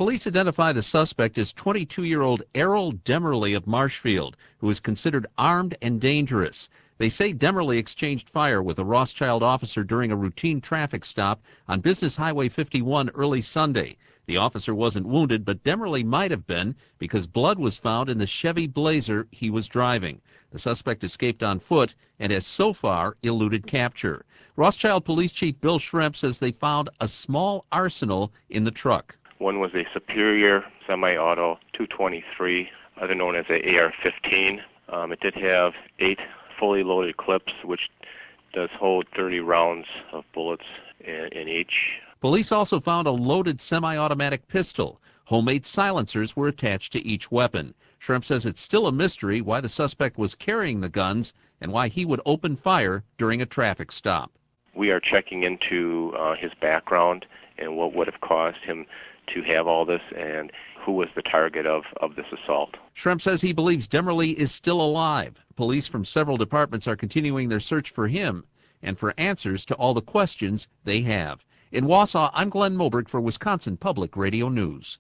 Police identify the suspect as 22-year-old Errol Demerly of Marshfield, who is considered armed and dangerous. They say Demerly exchanged fire with a Rothschild officer during a routine traffic stop on Business Highway 51 early Sunday. The officer wasn't wounded, but Demerly might have been because blood was found in the Chevy Blazer he was driving. The suspect escaped on foot and has so far eluded capture. Rothschild Police Chief Bill Schrempp says they found a small arsenal in the truck. One was a Superior semi-auto 223, other known as a AR-15. It did have 8 fully loaded clips, which does hold 30 rounds of bullets in each. Police also found a loaded semi-automatic pistol. Homemade silencers were attached to each weapon. Schrempp says it's still a mystery why the suspect was carrying the guns and why he would open fire during a traffic stop. We are checking into his background and what would have caused him to have all this and who was the target of this assault. Schrempp says he believes Demerly is still alive. Police from several departments are continuing their search for him and for answers to all the questions they have. In Wausau, I'm Glenn Moberg for Wisconsin Public Radio News.